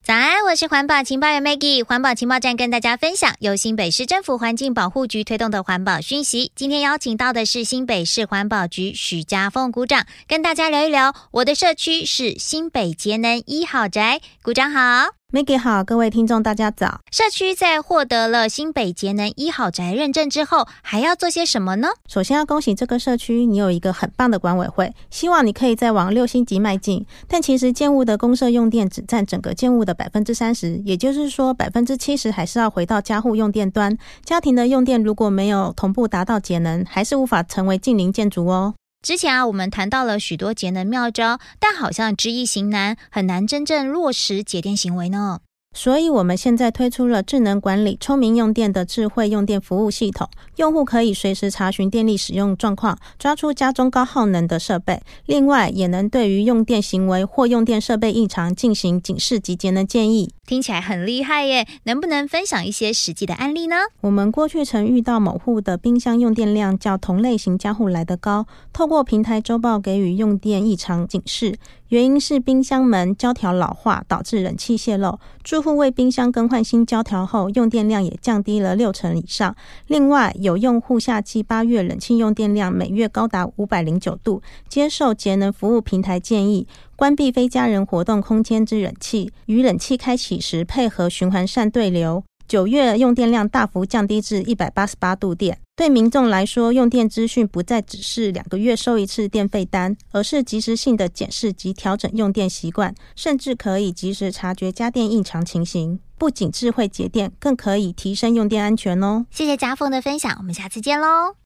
早安，我是环保情报员 Maggie， 环保情报站跟大家分享由新北市政府环境保护局推动的环保讯息。今天邀请到的是新北市环保局许家凤股长，跟大家聊一聊我的社区是新北节能1号宅。股长好。 Maggie 好，各位听众大家早。 社区在获得了新北节能1号宅认证之后，还要做些什么呢？ 首先要恭喜这个社区，你有一个很棒的管委会，希望你可以再往6星级迈进。但其实建物的公设用电只占整个建物的 30%， 也就是说 70% 还是要回到家户用电端。家庭的用电如果没有同步达到节能，还是无法成为近邻建筑哦。 之前我们谈到了许多节能妙招，但好像知易行难，很难真正落实节电行为呢。 所以我们现在推出了智能管理聪明用电的智慧用电服务系统，用户可以随时查询电力使用状况，抓出家中高耗能的设备，另外也能对于用电行为或用电设备异常进行警示及节能建议。 听起来很厉害耶，能不能分享一些实际的案例呢？ 我们过去曾遇到某户的冰箱用电量较同类型家户来得高，透过平台周报给予用电异常警示，原因是冰箱门胶条老化导致冷气泄漏，住户为冰箱更换新胶条后，用电量也降低了60%以上。另外，有用户夏季8月冷气用电量每月高达509度，接受节能服务平台建议，关闭非家人活动空间之冷气，于冷气开启时配合循环扇对流。9月用电量大幅降低至188度电。对民众来说，用电资讯不再只是2个月收一次电费单，而是及时性的检视及调整用电习惯，甚至可以及时察觉家电异常情形。不仅智慧节电，更可以提升用电安全哦。 谢谢家凤的分享，我们下次见喽。